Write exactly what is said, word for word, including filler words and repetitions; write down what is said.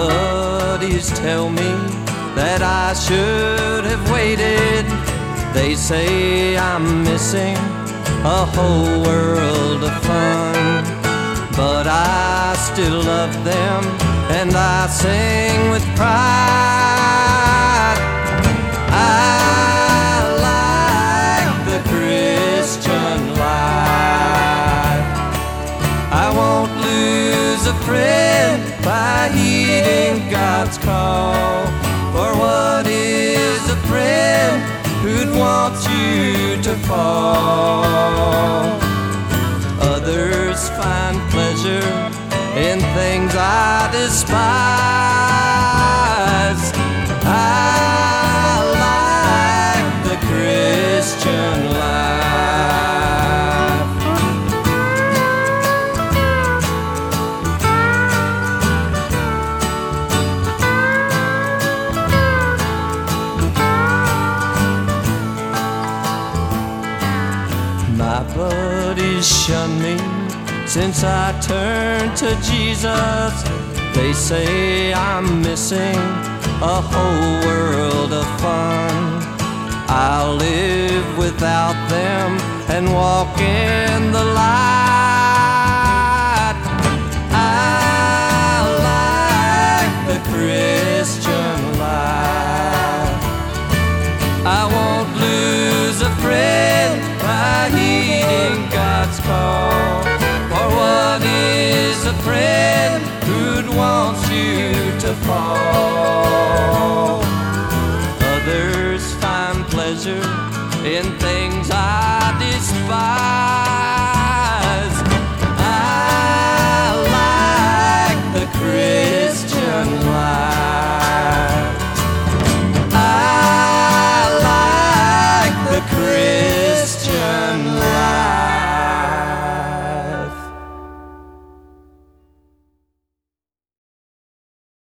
buddies tell me that I should have waited. They say I'm missing a whole world of fun, but I still love them and I sing with pride. I like the Christian life. I won't lose a friend by heeding God's call. For what is a friend who'd want you to fall? Others find pleasure in things I despise. I like the Christian life. My buddies shun me since I turned to Jesus. They say I'm missing a whole world of fun. I'll live without them and walk in the light. I like the Christian life. I won't lose a friend by heeding God's call. For what is a friend who'd want you to fall?